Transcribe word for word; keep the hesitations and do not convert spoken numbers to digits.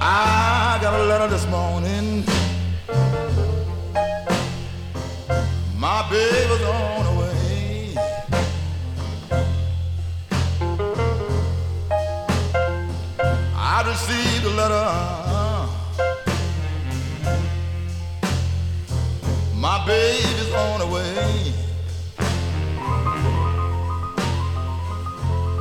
I got a letter this morning. My baby's on the way. I received a letter. My baby's on the way.